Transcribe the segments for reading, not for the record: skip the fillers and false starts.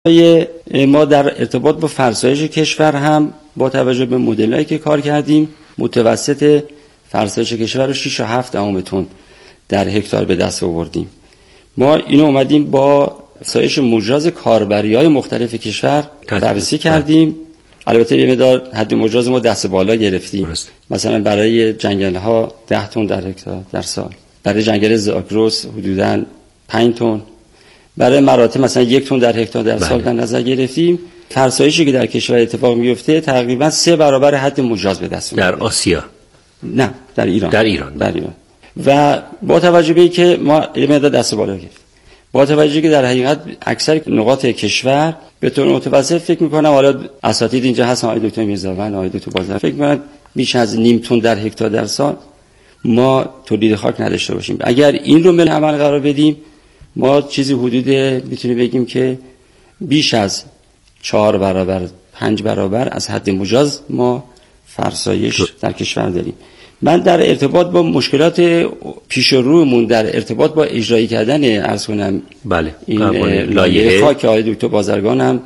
ما در ارتباط با فرسایش کشور هم با توجه به مدل‌هایی که کار کردیم متوسط فرسایش کشور رو 6 و 7 تن در هکتار به دست آوردیم. ما اینو اومدیم با فرسایش مجاز کاربری‌های مختلف کشور بررسی کردیم. البته یه مقدار حد مجاز ما دست بالا گرفتیم. مثلا برای جنگل‌ها 10 تن در هکتار در سال، برای جنگل زاگرس حدوداً 5 تن، برای مراتع مثلا 1 تن در هکتار در سال در نظر گرفتیم. فرسایشی که در کشور اتفاق میفته تقریبا 3 برابر حد مجاز به دست میاد. در آسیا؟ نه، در ایران. در ایران. و با توجه به اینکه ما یه مقدار دست بالا گرفتیم، با توجه که در حقیقت اکثر نقاط کشور به طور متوسط فکر می‌کنم، حالا اساتید اینجا هستن، آقای دکتر میرزاوند، آقای دکتر بازرگان، فکر می‌کنم بیش از نیم تن در هکتار در سال ما تولید خاک نداشته باشیم. اگر این رو مورد عمل قرار بدیم، ما چیزی حدود میتونیم بگیم که بیش از 4 برابر 5 برابر از حد مجاز ما فرسایش در کشور داریم. من در ارتباط با مشکلات پیش رومون در ارتباط با اجرایی کردن عرض کنم این لایحه خاک، آقای دکتر بازرگان هم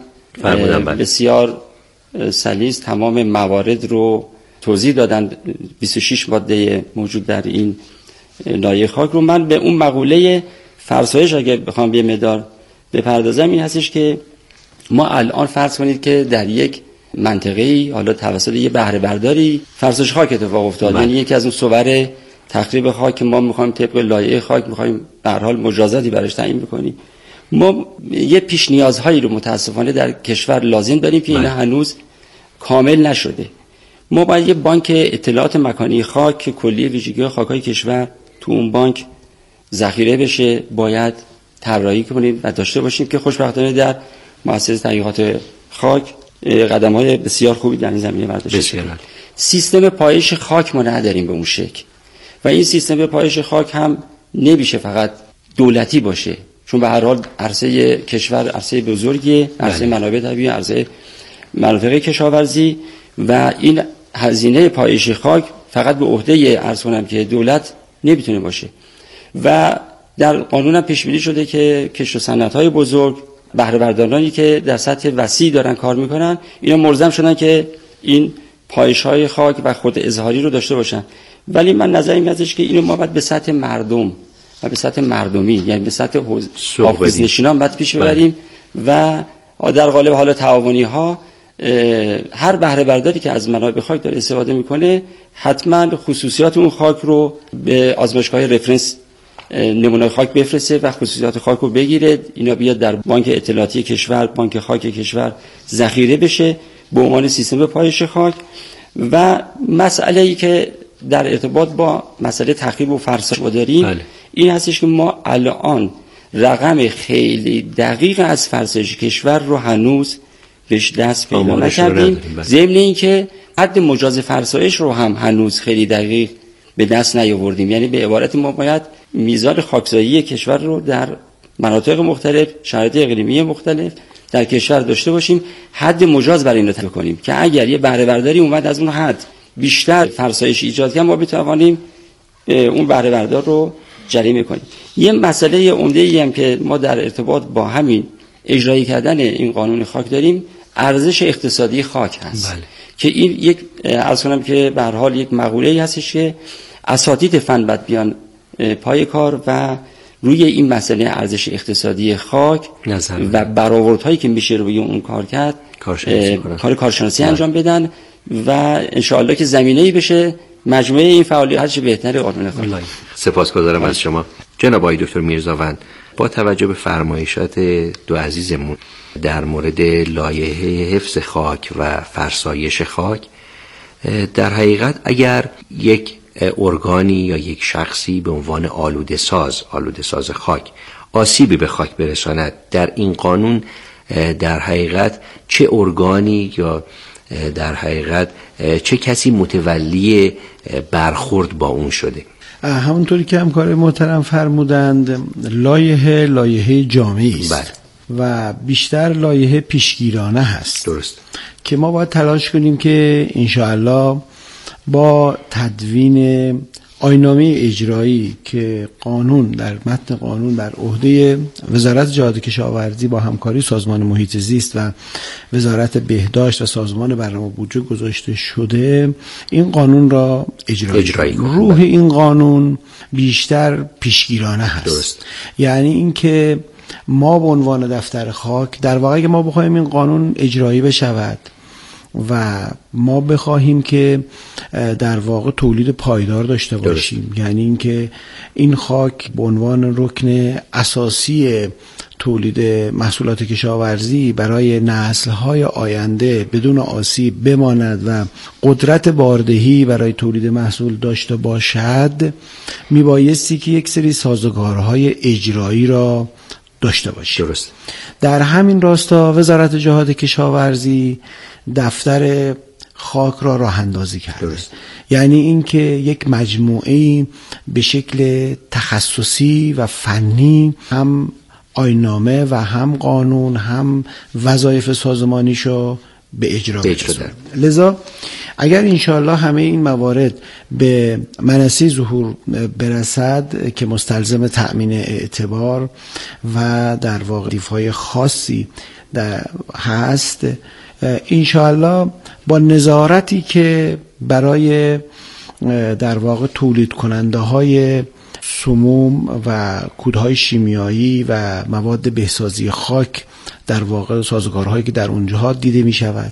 بسیار سلیس تمام موارد رو توضیح دادن. 26 ماده موجود در این لایحه خاک رو من به اون مقوله فرسایش اگه بخوام یه مقدار بپردازم، این هستش که ما الان فرض کنید که در یک منطقه‌ای حالا توسط یه بهره برداری فرسایش خاک اتفاق افتاد، یعنی یکی از اون صور تخریب خاک ما می‌خوایم طبق لایحه خاک می‌خوایم به هر حال مجازاتی براش تعیین بکنیم. ما یه پیش نیازهایی رو متاسفانه در کشور لازم داریم که اینا هنوز کامل نشده. ما باید یه بانک اطلاعات مکانی خاک که کلیه ویژگی خاک‌های کشور تو اون بانک ذخیره بشه، باید طراحی کنیم و داشته باشیم که خوشبختانه در مؤسسه تحقیقات خاک قدم‌های بسیار خوبی در این زمینه برداشته شده. سیستم پایش خاک ما نداریم به اون شکل و این سیستم پایش خاک هم نمیشه فقط دولتی باشه، چون به هر حال عرصه کشور عرصه بزرگیه، عرصه منابع طبیعی، عرصه مناطق کشاورزی و این هزینه پایش خاک فقط به عهده عرض کنم که دولت نمیتونه باشه. و در قانون هم پیش بینی شده که کشت و صنعت‌های بزرگ، بهره بردارانی که در سطح وسیع دارن کار میکنن، اینا ملزم شدن که این پایش‌های خاک و خود اظهاری رو داشته باشن. ولی من نظرم ازش که اینو ما باید به سطح مردم و به سطح مردمی، یعنی به سطح حافظ‌نشینان باید پیش ببریم و در قالب حال تعاونی‌ها هر بهره برداری که از منابع خاک داره استفاده میکنه حتما خصوصیات اون خاک رو به آزمایشگاه رفرنس نمونه خاک بفرسته و خصوصیات خاک رو بگیره، اینا بیاد در بانک اطلاعاتی کشور، بانک خاک کشور ذخیره بشه به عنوان سیستم پایش خاک. و مسئله‌ای که در ارتباط با مسئله تخریب و فرسایش داریم این هستش که ما الان رقم خیلی دقیق از فرسایش کشور رو هنوز بهش دست پیدا نکردیم، ضمن اینکه حد مجاز فرسایش رو هم هنوز خیلی دقیق به دست نیاوردیم. یعنی به عبارت ما باید میزان خاکسایی کشور رو در مناطق مختلف، شرایط اقلیمی مختلف در کشور داشته باشیم، حد مجاز برای این رو تعیین کنیم که اگر یه بهره برداری اومد از اون حد بیشتر فرسایش ایجاد کنه ما بتوانیم اون بهره بردار رو جریمه کنیم. یه مسئله عمده‌ای هم که ما در ارتباط با همین اجرایی کردن این قانون خاک داریم ارزش اقتصادی خاک هست. که این یک عرض کنم که به هر حال یک مقوله‌ای هستش که اساتید فن باید بیان پای کار و روی این مسئله ارزش اقتصادی خاک و برآوردهایی که میشه روی اون کار کرد کارشناسی انجام بدن و انشاءالله که زمینه‌ای بشه مجموعه این فعالیت هرچه بهتر قانون خاک. سپاسگزارم از شما جناب آقای دکتر میرزاوند. با توجه به فرمایشات دو عزیزمون در مورد لایحه حفظ خاک و فرسایش خاک، در حقیقت اگر یک ارگانی یا یک شخصی به عنوان آلوده ساز خاک آسیبی به خاک برساند، در این قانون در حقیقت چه ارگانی یا در حقیقت چه کسی متولی برخورد با اون شده؟ همونطوری که همکار محترم فرمودند لایحه جامعی است و بیشتر لایحه پیشگیرانه هست. درست. که ما باید تلاش کنیم که انشاءالله با تدوین آیین‌نامه اجرایی که قانون در متن قانون بر عهده وزارت جهاد کشاورزی با همکاری سازمان محیط زیست و وزارت بهداشت و سازمان برنامه بودجه گذاشته شده، این قانون را اجرایی روح این قانون بیشتر پیشگیرانه هست. درست. یعنی اینکه ما به عنوان دفتر خاک در واقع که ما بخوایم این قانون اجرایی بشود و ما بخواهیم که در واقع تولید پایدار داشته باشیم، یعنی اینکه این خاک به عنوان رکن اساسی تولید محصولات کشاورزی برای نسل‌های آینده بدون آسیب بماند و قدرت باردهی برای تولید محصول داشته باشد، میبایستی که یک سری سازوکارهای اجرایی را داشته باشیم. درست. در همین راستا وزارت جهاد کشاورزی دفتر خاک را راه اندازی کرده. درست. یعنی اینکه یک مجموعه به شکل تخصصی و فنی هم آیین‌نامه و هم قانون هم وظایف سازمانیشو به اجرا برسونه. لذا اگر انشاءالله همه این موارد به منصه ظهور برسد که مستلزم تأمین اعتبار و در واقع وظیفه‌های خاصی هست، انشاءالله با نظارتی که برای در واقع تولید کننده های سموم و کودهای شیمیایی و مواد بهسازی خاک در واقع سازوکارهایی که در اونجاها دیده می شود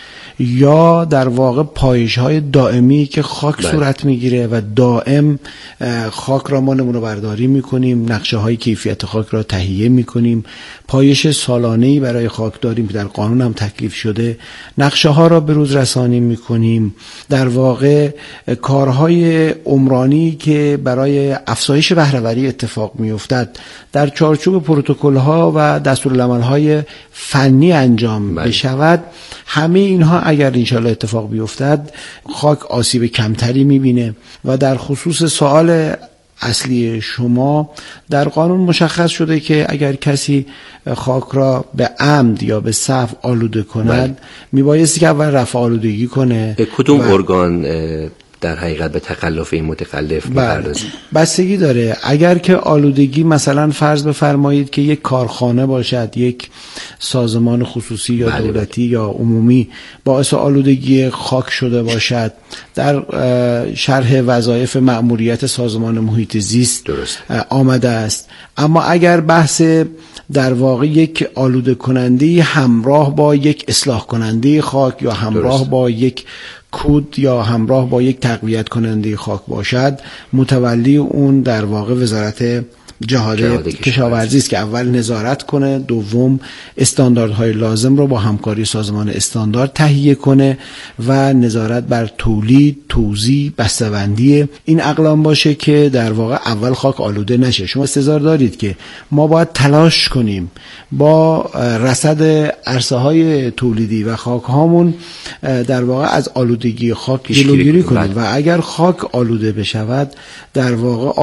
یا در واقع پایش‌های دائمی که خاک صورت میگیره و دائم خاک را ما نمونه برداری میکنیم، نقشه‌های کیفیت خاک را تهیه میکنیم، پایش سالانه‌ای برای خاک داریم که در قانون هم تکلیف شده، نقشه‌ها را به روز رسانی میکنیم، در واقع کارهای عمرانی که برای افزایش بهره‌وری اتفاق میافتد در چارچوب پروتکل‌ها و دستورالعمل‌های فنی انجام بشود. همه اینها اگر انشاءالله اتفاق بیفتد خاک آسیب کمتری میبینه. و در خصوص سوال اصلی شما، در قانون مشخص شده که اگر کسی خاک را به عمد یا به سهو آلوده کند میبایستی که اول رفع آلودگی کنه. کدوم ارگان در حقیقت به تکلف این متکلف می‌پردازه؟ بستگی داره. اگر که آلودگی مثلا فرض بفرمایید که یک کارخانه باشد، یک سازمان خصوصی یا دولتی یا عمومی باعث آلودگی خاک شده باشد، در شرح وظایف مأموریت سازمان محیط زیست آمده است. اما اگر بحث در واقع یک آلوده کننده همراه با یک اصلاح کننده خاک یا همراه با یک کود یا همراه با یک تقویت کننده خاک باشد، متولی اون در واقع وزارت جهاد کشاورزی است که اول نظارت کنه، دوم استانداردهای لازم رو با همکاری سازمان استاندارد تهیه کنه و نظارت بر تولید، توزیع، بسته‌بندی این اقلام باشه که در واقع اول خاک آلوده نشه. شما استظهار دارید که ما باید تلاش کنیم با رصد عرصه های تولیدی و خاک هامون در واقع از آلودگی خاک جلوگیری کنیم و اگر خاک آلوده بشود در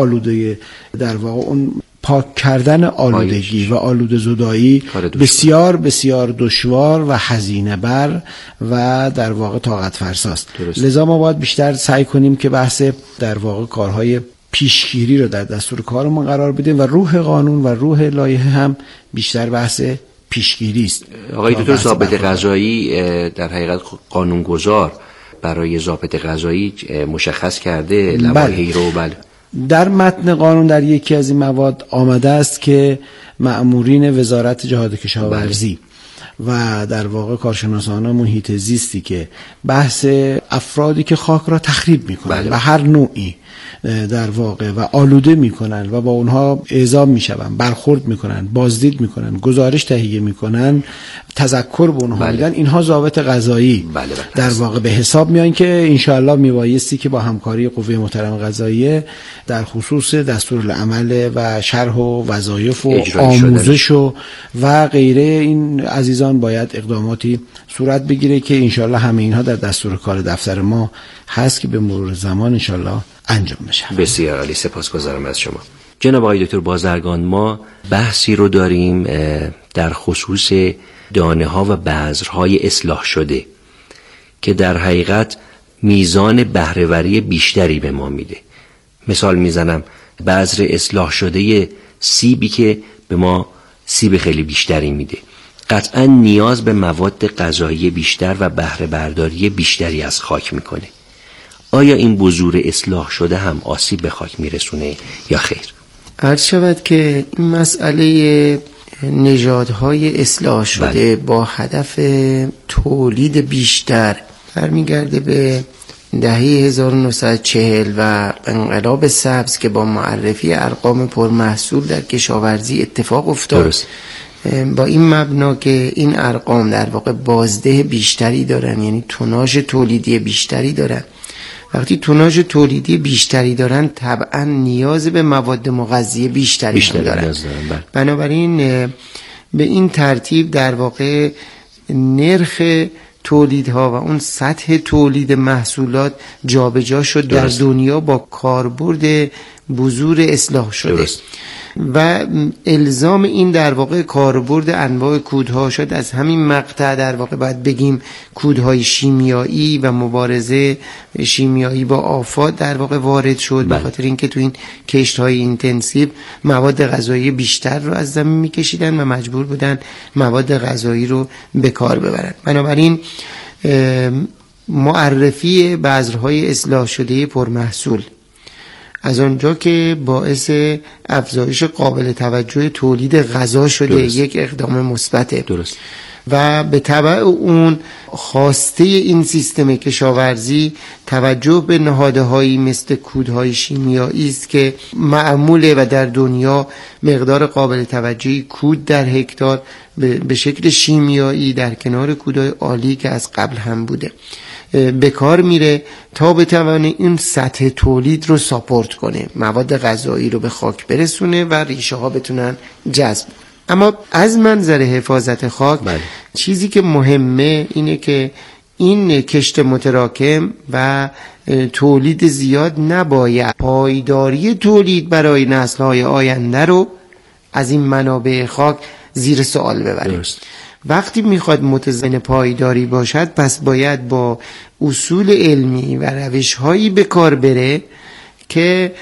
واقع اون پاک کردن آلودگی و آلوده زدایی بسیار بسیار دشوار و هزینه بر و در واقع طاقت فرساست. لذا ما باید بیشتر سعی کنیم که بحث در واقع کارهای پیشگیری رو در دستور کارمون قرار بدیم و روح قانون و روح لایحه هم بیشتر بحث پیشگیری است. آقای دکتر، ضابط قضایی در حقیقت قانونگذار برای ضابط قضایی مشخص کرده لوایحی رو؟ در متن قانون در یکی از این مواد آمده است که مأمورین وزارت جهاد کشاورزی و در واقع کارشناسان محیط زیستی که بحث افرادی که خاک را تخریب میکنن و هر نوعی در واقع و آلوده میکنن و با اونها اعزام میشون، برخورد میکنن، بازدید میکنن، گزارش تهیه میکنن، تذکر به اونها میدن، اینها ضابط قضایی در واقع به حساب میان که انشاءالله میبایستی که با همکاری قوه محترم قضاییه در خصوص دستورالعمل و شرح و وظایف و آموزش و غیره این عزیزان باید اقداماتی صورت بگیره که انشاءالله همه اینها در دستور کار دفتر ما هست که به مرور زمان انشاءالله انجام بشه. بسیار عالی، سپاسگزارم از شما. جناب آقای دکتر بازرگان، ما بحثی رو داریم در خصوص دانه ها و بذرهای اصلاح شده که در حقیقت میزان بهره‌وری بیشتری به ما میده. مثال میزنم بذر اصلاح شده سیبی که به ما سیب خیلی بیشتری میده قطعا نیاز به مواد غذایی بیشتر و بهره برداری بیشتری از خاک میکنه. آیا این بذور اصلاح شده هم آسیب به خاک میرسونه یا خیر؟ عرض شود که این مسئله نژادهای اصلاح شده با هدف تولید بیشتر برمیگرده به دهه 1940 و انقلاب سبز که با معرفی ارقام پرمحصول در کشاورزی اتفاق افتاد. درست. با این مبنا که این ارقام در واقع بازده بیشتری دارن، یعنی توناژ تولیدی بیشتری دارن. وقتی توناژ تولیدی بیشتری دارن طبعا نیاز به مواد مغذی بیشتری دارن. بنابراین به این ترتیب در واقع نرخ تولیدها و اون سطح تولید محصولات جابجا شد در دنیا با کاربرد بذور اصلاح شده. درست. و الزام این در واقع کاربرد انواع کودها شد. از همین مقطع در واقع باید بگیم کودهای شیمیایی و مبارزه شیمیایی با آفات در واقع وارد شد، به خاطر اینکه تو این کشت‌های اینتنسیو مواد غذایی بیشتر رو از زمین می‌کشیدن و مجبور بودن مواد غذایی رو به کار ببرن. بنابراین معرفی بذرهای اصلاح شده پرمحصول از آنجا که باعث افزایش قابل توجه تولید غذا شده، درست. یک اقدام مثبته. درست. و به تبع اون خواسته این سیستم کشاورزی توجه به نهادهایی مثل کودهای شیمیایی است که معموله و در دنیا مقدار قابل توجهی کود در هکتار به شکل شیمیایی در کنار کودهای عالی که از قبل هم بوده به کار میره تا بتونه این سطح تولید رو ساپورت کنه، مواد غذایی رو به خاک برسونه و ریشه ها بتونن جذب. اما از منظر حفاظت خاک چیزی که مهمه اینه که این کشت متراکم و تولید زیاد نباید پایداری تولید برای نسل‌های آینده رو از این منابع خاک زیر سوال ببره. درست. وقتی میخواد متضمن پایداری باشد پس باید با اصول علمی و روش‌هایی به کار بره که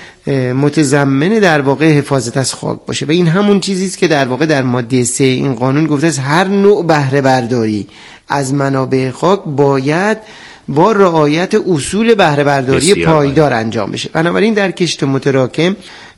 متضمن در واقع حفاظت از خاک باشه و این همون چیزی است که در واقع در ماده 3 این قانون گفته است هر نوع بهره برداری از منابع خاک باید با رعایت اصول بهره برداری پایدار انجام بشه. بنابراین در کشت متراکم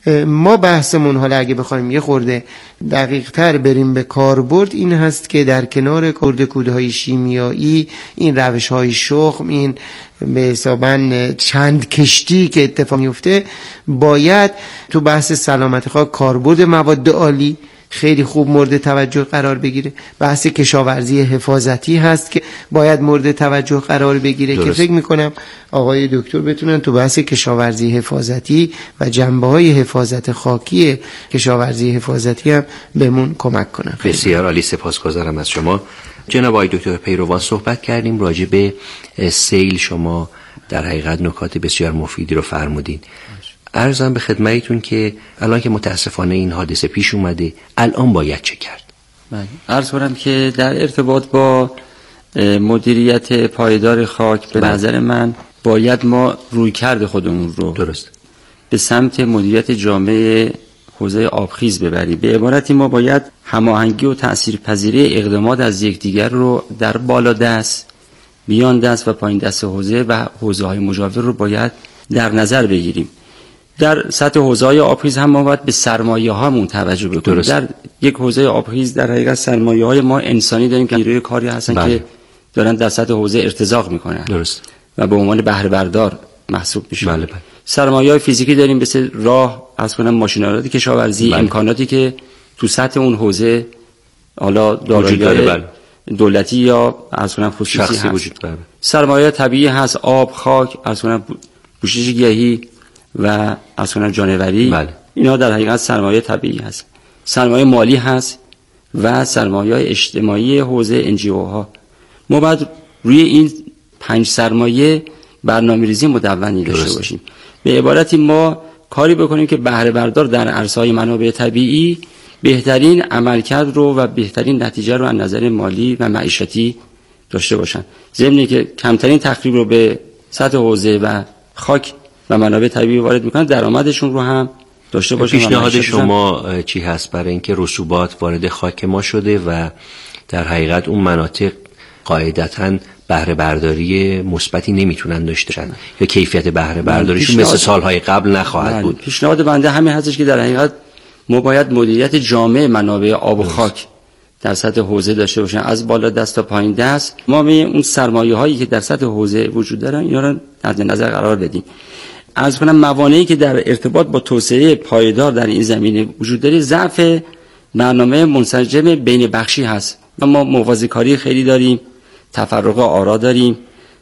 ما بحثمون حالا اگه بخوایم یه خورده دقیق تر بریم به کاربرد این هست که در کنار کودهای شیمیایی این روش‌های شخم، این به حساباً چند کشتی که اتفاق میفته باید تو بحث سلامت خاک کاربرد مواد عالی خیلی خوب مورد توجه قرار بگیره. بحث کشاورزی حفاظتی هست که باید مورد توجه قرار بگیره. درست. که فکر میکنم آقای دکتر بتونن تو بحث کشاورزی حفاظتی و جنبه‌های حفاظت خاکی کشاورزی حفاظتی هم بهمون کمک کنن. بسیار عالی، سپاسگزارم از شما. جناب آقای دکتر پیروان صحبت کردیم راجع به سیل، شما در حقیقت نکات بسیار مفیدی رو فرمودین. عرضم به خدمتتون که الان که متاسفانه این حادثه پیش اومده الان باید چه کرد؟ عرض کنم که در ارتباط با مدیریت پایدار خاک به نظر من باید ما رویکرد خودمون رو درست به سمت مدیریت جامع حوزه آبخیز ببریم. به عبارتی ما باید هماهنگی و تأثیرپذیری اقدامات از یکدیگر رو در بالا دست، میان دست و پایین دست حوزه و حوزه‌های مجاور رو باید در نظر بگیریم. در سطح حوزه‌های آبخیز هم ما باید به سرمایه‌هامون توجه بکنیم. درست. در یک حوزه آبخیز در حقیقت سرمایه‌های ما انسانی داریم که نیروی کاری هستن که دارن در سطح حوزه ارتزاق میکنن. درست. و به عنوان بهره بردار محسوب میشن. سرمایه‌های فیزیکی داریم مثل راه، از کنم ماشین‌آلات کشاورزی، امکاناتی که تو سطح اون حوزه حالا دارایی دولتی یا از کنم خصوصی وجود داره. سرمایه طبیعی هست، آب، خاک، از کنم پوشش گیاهی و از کنم جانوری. اینا در حقیقت سرمایه طبیعی هست. سرمایه مالی هست و سرمایه اجتماعی حوزه NGO ها. ما باید روی این 5 سرمایه برنامه‌ریزی مدونی داشته باشیم. به عبارتی ما کاری بکنیم که بهره بردار در عرصه‌های منابع طبیعی بهترین عملکرد رو و بهترین نتیجه رو از نظر مالی و معیشتی داشته باشن. ضمن که کمترین تخریب رو به سطح حوزه و خاک و منابع طبیعی وارد میکنن درآمدشون رو هم داشته باشن. پیشنهاد شما چی هست برای اینکه رسوبات وارد خاک ما شده و در حقیقت اون مناطق قاعدتاً بهره برداری مثبتی نمیتونن داشته باشن یا کیفیت بهره برداریشون مثل سالهای قبل نخواهد بود؟ پیشنهاد بنده همین هستش که در حقیقت ما باید مدیریت جامع منابع آب و خاک در سطح حوزه داشته باشن، از بالا دست تا پایین دست. ما به اون سرمایه هایی که در سطح حوزه وجود دارن اینا رو در نظر قرار بدیم. عرض کنم موانعی که در ارتباط با توسعه پایدار در این زمینه وجود داره، ضعف برنامه منسجم بین بخشی هست. ما موازی کاری خیلی داریم، تفرق آرا داریم،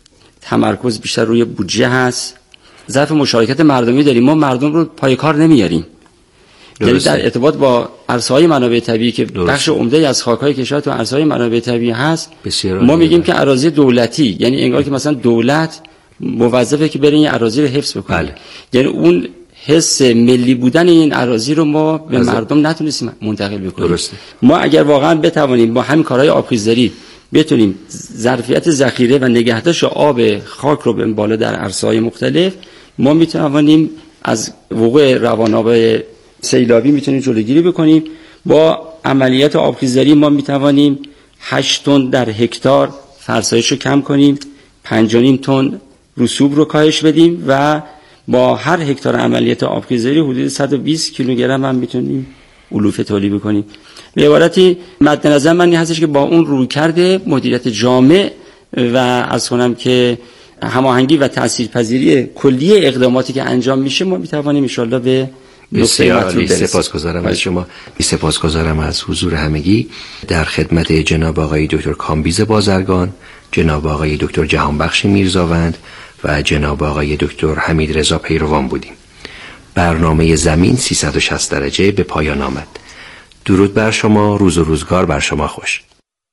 تمرکز بیشتر روی بودجه هست، ضعف مشارکت مردمی داریم. ما مردم رو پای کار نمیاریم. یعنی در ارتباط با عرصه‌های منابع طبیعی که بخش عمده از خاک‌های کشور تو عرصه‌های منابع طبیعی هست، ما میگیم که اراضی دولتی، یعنی انگار که مثلا دولت موظفه که بره این اراضی رو حفظ بکنه. بله. یعنی اون حس ملی بودن این اراضی رو ما به مردم نتونستیم منتقل بکنیم. درسته. ما اگر واقعا بتوانیم با همین کارهای آبخیزداری بتونیم ظرفیت ذخیره و نگهداشت آب خاک رو به بالا در عرصه‌های مختلف، ما میتوانیم از وقوع روان‌آب سیلابی میتونیم جلوگیری بکنیم. با عملیات آبخیزداری ما میتوانیم 8 تن در هکتار فرسایش رو کم کنیم، 5.5 تن رسوب رو کاهش بدیم و با هر هکتار عملیات آبخیزداری حدود 120 کیلوگرم هم میتونیم علوفه تولید بکنیم. به عبارتی مد نظر من این هستش که با اون رویکرد مدیریت جامع و از کنم که هماهنگی و تاثیرپذیری کلی اقداماتی که انجام میشه، ما میتوانیم ان شاءالله به بسیار سپاسگزارم از شما. سپاسگزارم از حضور همگی. در خدمت جناب آقای دکتر کامبیز بازرگان، جناب آقای دکتر جهانبخش میرزاوند و جناب آقای دکتر حمید رضا پیروان بودیم. برنامه زمین 360 درجه به پایان آمد. درود بر شما، روز و روزگار بر شما خوش.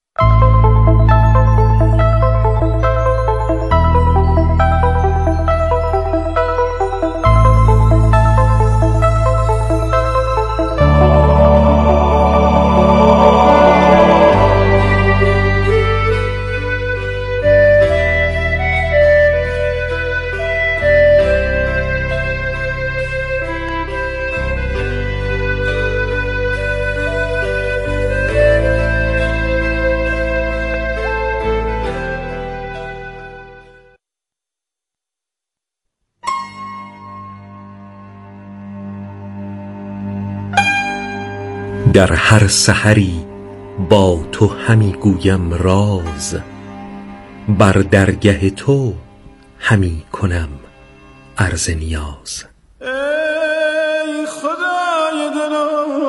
در هر سحری با تو همی گویم راز، بر درگه تو همی کنم عرض نیاز. ای خدای دلم،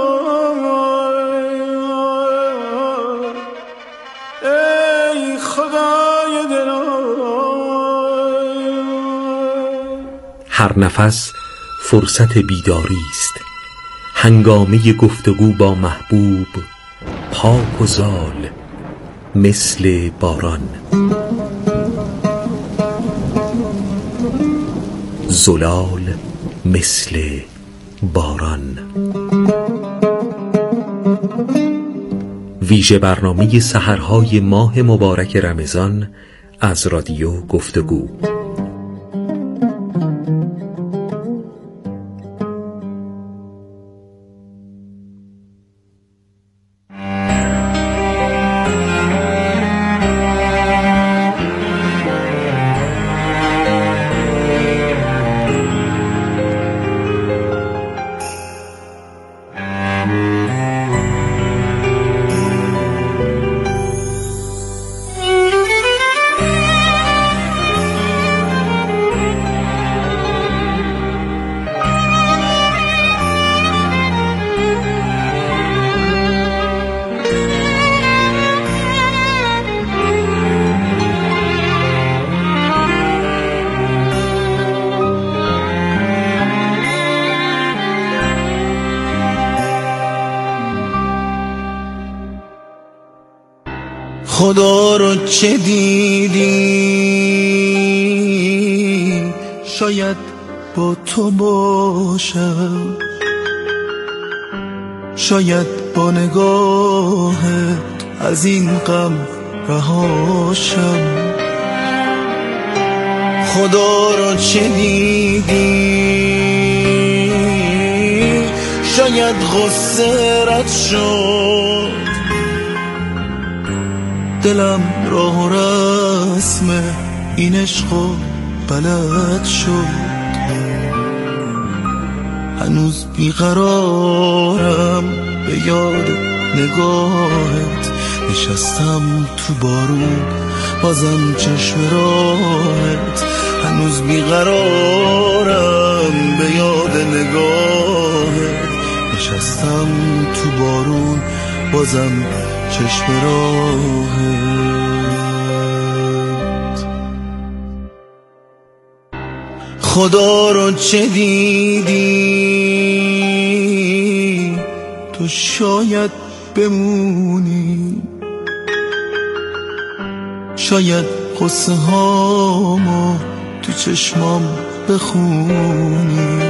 ای خدای دلم، هر نفس فرصت بیداری است، هنگامه گفتگو با محبوب پاک و زال مثل باران، زلال مثل باران. ویژه برنامه سحرهای ماه مبارک رمضان از رادیو گفتگو. خدا رو چه دیدی شاید با تو باشم، شاید با نگاهت از این غم رهاشم. خدا را چه دیدی؟ شاید غصه رد شد، دلم راه و رسم این عشقو بلد شد. هنوز بیقرارم به یاد نگاهت، نشستم تو بارون بازم چشم راهت. هنوز بیقرارم به یاد نگاهت، نشستم تو بارون بازم چشم راهت. خدا رو چه دیدی؟ تو شاید بمونی، شاید قصه هامو تو چشمام بخونی.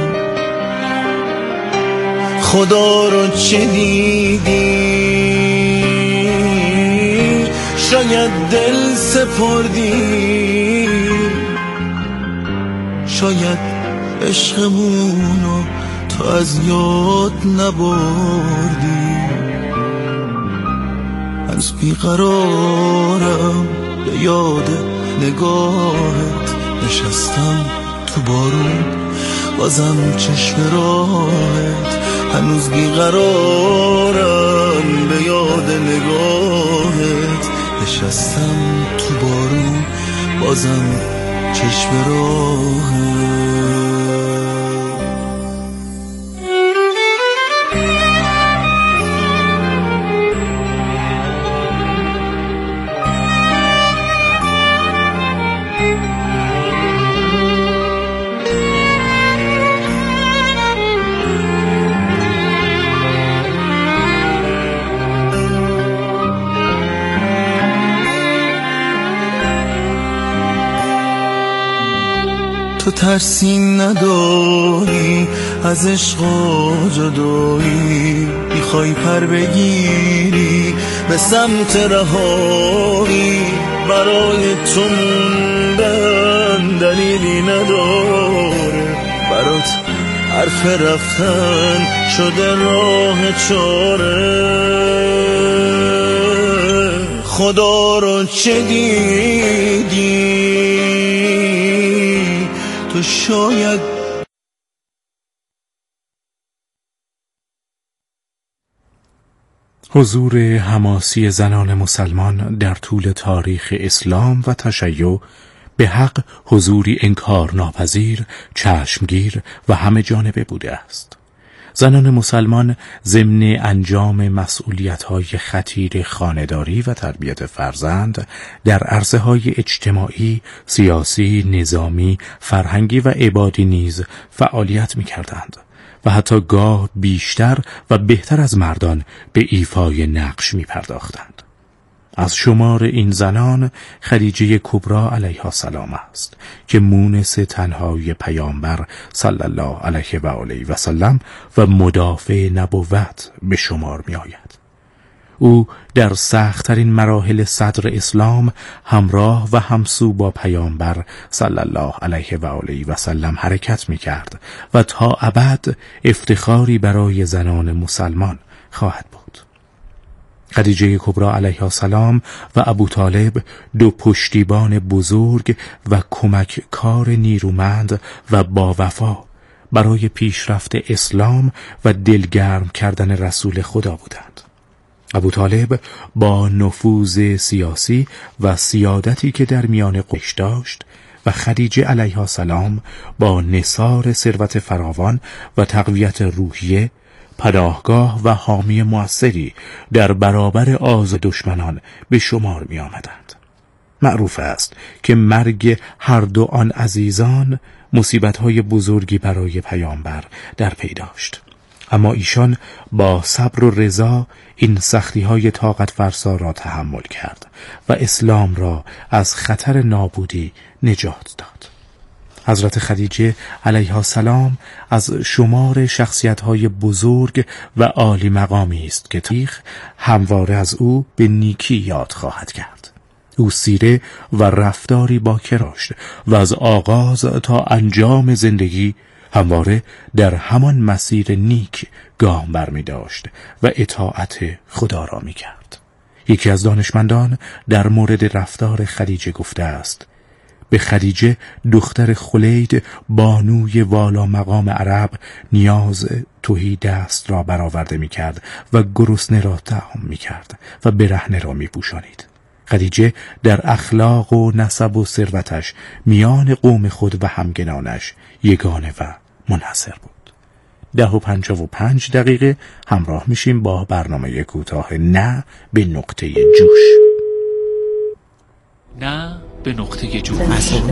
خدا رو چه دیدی؟ شاید دل سپردی، شاید عشقمونو تو از یاد نبردی. هنوز بیقرارم به یاد نگاهت، نشستم تو بارون بازم چشم راهت. هنوز بیقرارم به یاد نگاهت، نشستم تو بارون بازم چشم راهت. تو ترسی نداری از عشق و جدایی، میخوای پر بگیری به سمت رهایی. برای تو موندن دلیلی نداره، برات حرف رفتن شده راه چاره. خدا رو چه دیدی؟ تو شاید حضور حماسی زنان مسلمان در طول تاریخ اسلام و تشیع به حق حضوری انکارناپذیر، چشمگیر و همه جانبه بوده است. زنان مسلمان ضمن انجام مسئولیت‌های خطیر خانه‌داری و تربیت فرزند در عرصه‌های اجتماعی، سیاسی، نظامی، فرهنگی و عبادی نیز فعالیت می‌کردند و حتی گاه بیشتر و بهتر از مردان به ایفای نقش می‌پرداختند. از شمار این زنان خدیجه کبری علیها السلام است که مونس تنهای پیامبر صلی الله علیه و آله و سلم و مدافع نبوت به شمار می آید. او در سخت‌ترین مراحل صدر اسلام همراه و همسو با پیامبر صلی الله علیه و آله و سلم حرکت می کرد و تا ابد افتخاری برای زنان مسلمان خواهد بود. خدیجه کبری علیها السلام و ابوطالب دو پشتیبان بزرگ و کمک کار نیرومند و با وفا برای پیشرفت اسلام و دلگرم کردن رسول خدا بودند. ابوطالب با نفوذ سیاسی و سیادتی که در میان قریش داشت و خدیجه علیها السلام با نثار ثروت فراوان و تقویت روحیه پناهگاه و حامی مؤثری در برابر آز دشمنان به شمار می آمدند. معروف است که مرگ هر دو آن عزیزان مصیبت‌های بزرگی برای پیامبر در پی داشت، اما ایشان با صبر و رضا این سختی‌های طاقت فرسا را تحمل کرد و اسلام را از خطر نابودی نجات داد. حضرت خدیجه علیها السلام از شمار شخصیت‌های بزرگ و عالی مقامی است که تاریخ همواره از او به نیکی یاد خواهد کرد. او سیره و رفتاری باکر داشت و از آغاز تا انجام زندگی همواره در همان مسیر نیک گام برمی داشت و اطاعت خدا را می کرد. یکی از دانشمندان در مورد رفتار خدیجه گفته است: به خدیجه دختر خلید بانوی والا مقام عرب نیاز تهی دست را برآورده می کرد و گرسنه را طعام می کرد و برهنه را می پوشانید. خدیجه در اخلاق و نسب و ثروتش میان قوم خود و همگنانش یگانه و منحصر بود. 10:55 همراه میشیم با برنامه کوتاه نه به نقطه جوش. نه به نقطه جوش.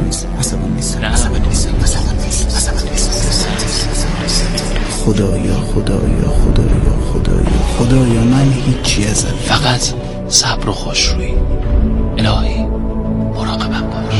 خدایا خدایا خدایا خدایا خدایا من هیچی ازم، فقط صبر و خوشرویی. الهی مراقبم باش.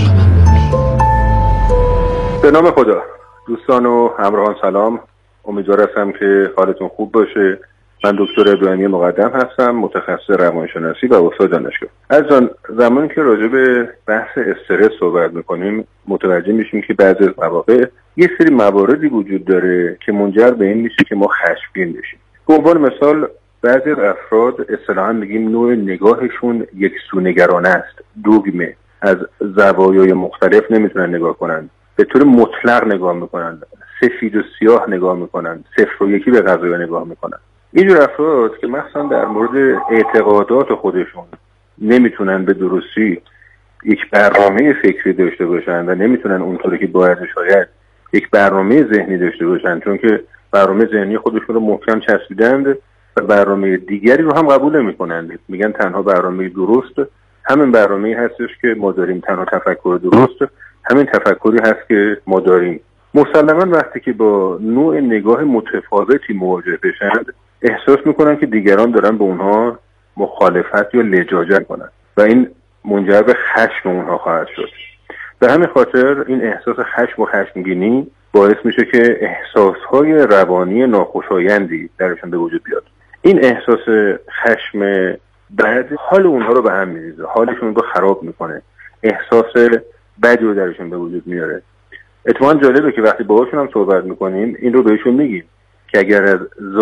به نام خدا. دوستان و همراهان سلام، امیدوارم که حالتون خوب باشه. من دکتر ابراهیمی مقدم هستم، متخصص روانشناسی و استاد دانشگاه. عزیزان، زمانی که راجع به بحث استرس صحبت میکنیم متوجه میشیم که بعضی از مواقع یه سری مواردی وجود داره که منجر به این میشه که ما خشمگین بشیم. به عنوان مثال بعضی از افراد اصطلاحاً میگیم نوع نگاهشون یکسونگرانه است، دوگمه، از زوایای مختلف نمیتونن نگاه کنن، به طور مطلق نگاه میکنن، سفید و سیاه نگاه میکنن، 0 و 1 به قضایا نگاه میکنن. اینجور افراد که مثلا در مورد اعتقادات خودشون نمیتونن به درستی یک برنامه فکری داشته باشن و نمیتونن اونطوری که باید شاید یک برنامه ذهنی داشته باشن، چون که برنامه ذهنی خودشون رو محکم چسبیدند و برنامه دیگری رو هم قبول نمیکنند. میگن تنها برنامه درست همین برنامه‌ای هستش که ما داریم، تنها تفکر درست همین تفکری هست که ما داریم. مسلماً وقتی که با نوع نگاه متفاوتی مواجه بشن احساس میکنن که دیگران دارن به اونها مخالفت یا لجاجت کنن و این منجر به خشم اونها خواهد شد. به همین خاطر این احساس خشم و خشمگینی باعث میشه که احساسهای روانی ناخوشایندی درشون به وجود بیاد. این احساس خشم بعد حال اونها رو به هم میریزه، حالشون رو خراب میکنه، احساس بدی رو درشون به وجود میاره. اتفاقاً جالبه که وقتی باهاشون هم صحبت میکنیم این رو بهشون میگیم که اگر از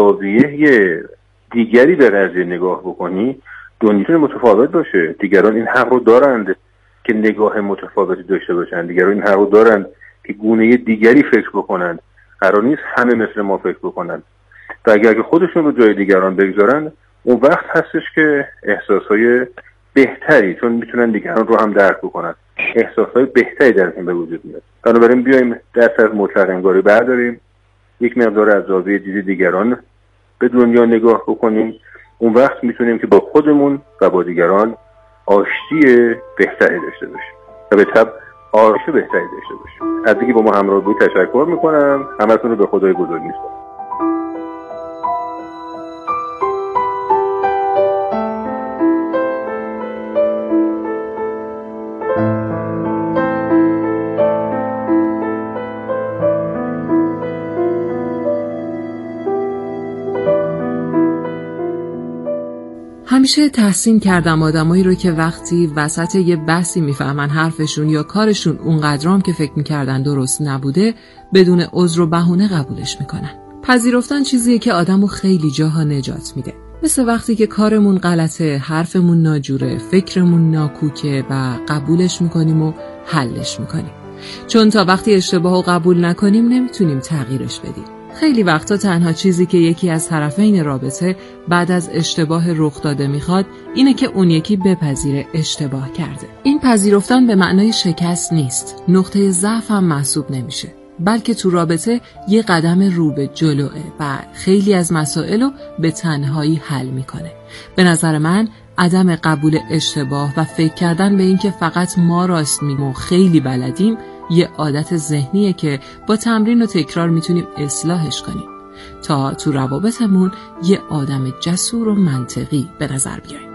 زاویه دیگری به قضیه نگاه بکنی دنیا متفاوت باشه. دیگران این حق رو دارند که نگاه متفاوتی داشته باشند، دیگران این حق رو دارند که گونه دیگری فکر بکنند. قرار نیست همه مثل ما فکر بکنند و اگر خودشون رو جای دیگران بگذارن اون وقت هستش که احساسهای بهتری، چون میتونن دیگران رو هم درک بکنن، احساسهای بهتری درشون به وجود میاد. بنابراین بیایم دست از مطلق انگاری برداریم، یک مقدار از زاویه دید دیگران به دنیا نگاه بکنیم. اون وقت میتونیم که با خودمون و با دیگران آشتی بهتری داشته باشیم و به طبع آرامش بهتری داشته باشیم. از اینکه با ما همراه بودید تشکر میکنم. همتون رو به خدای بزرگ میسپارم. همیشه تحسین کردم آدمایی رو که وقتی وسط یه بحثی میفهمن حرفشون یا کارشون اونقدرام که فکر میکردن درست نبوده بدون عذر و بهونه قبولش میکنن. پذیرفتن چیزیه که آدمو خیلی جاها نجات میده. مثل وقتی که کارمون غلطه، حرفمون ناجوره، فکرمون ناکوکه و قبولش میکنیم و حلش میکنیم. چون تا وقتی اشتباهو قبول نکنیم نمیتونیم تغییرش بدیم. خیلی وقتا تنها چیزی که یکی از طرفین رابطه بعد از اشتباه رخ داده میخواد اینه که اون یکی بپذیره اشتباه کرده. این پذیرفتن به معنای شکست نیست، نقطه ضعف هم محسوب نمیشه، بلکه تو رابطه یه قدم رو به جلوه و خیلی از مسائلو به تنهایی حل میکنه. به نظر من عدم قبول اشتباه و فکر کردن به این که فقط ما راست میگیم و خیلی بلدیم یه عادت ذهنیه که با تمرین و تکرار میتونیم اصلاحش کنیم تا تو روابطمون یه آدم جسور و منطقی به نظر بیاییم.